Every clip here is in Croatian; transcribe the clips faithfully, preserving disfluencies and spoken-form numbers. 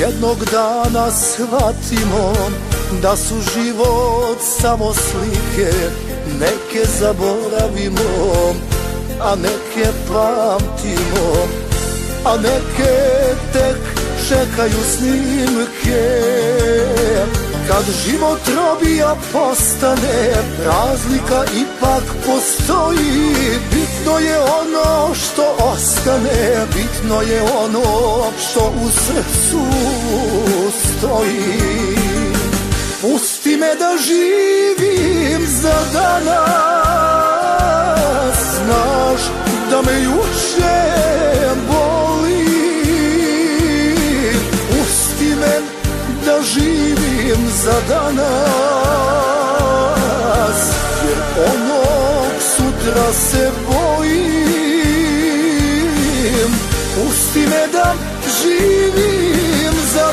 jednog dana shvatimo da su život samo slike, neke zaboravimo, a neke pamtimo, a neke tek čekaju snimke. Kad život robija postane, razlika ipak postoji. Bitno je ono što ostane, bitno je ono što u srcu stoji. Pusti me da živim za danas, znaš da me juče boli. Pusti me da živim za danas, jer onog sutra se bojim. Pusti me da živim za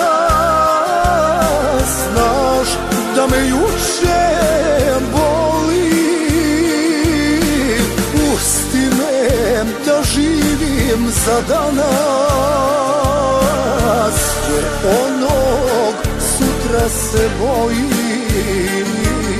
danas, znaš da me juče boli. Pusti me da živim za danas, jer onog sutra se bojim.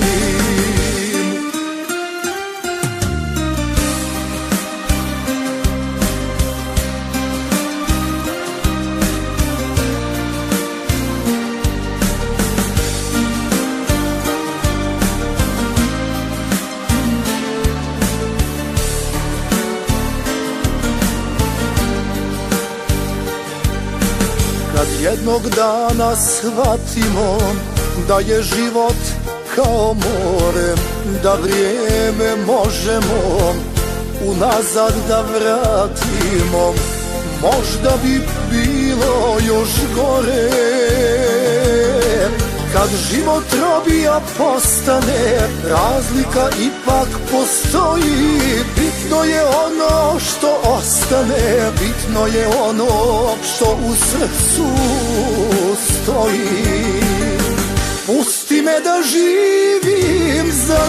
Kad jednog dana shvatimo da je život kao more, da vrijeme možemo unazad da vratimo, možda bi bilo još gore. Kad život robija postane, razlika ipak postoji. Bitno je ono što ostane, bitno je ono što u srcu stoji. Pusti me da živim za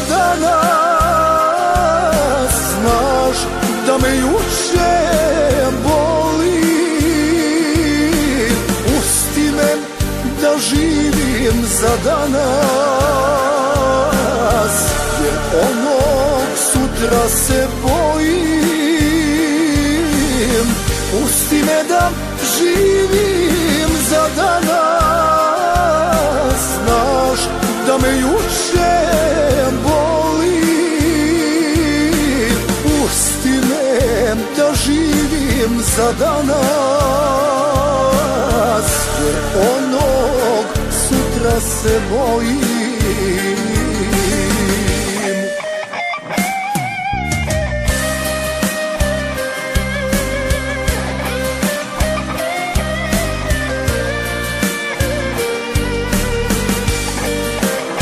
danas, znaš da me juče boli. Pusti me da živim za danas, jer onog sutra se bojim. Pusti me da živim za danas, znaš da me juče boli. Pusti me da živim za danas, jer onog sutra se bojim.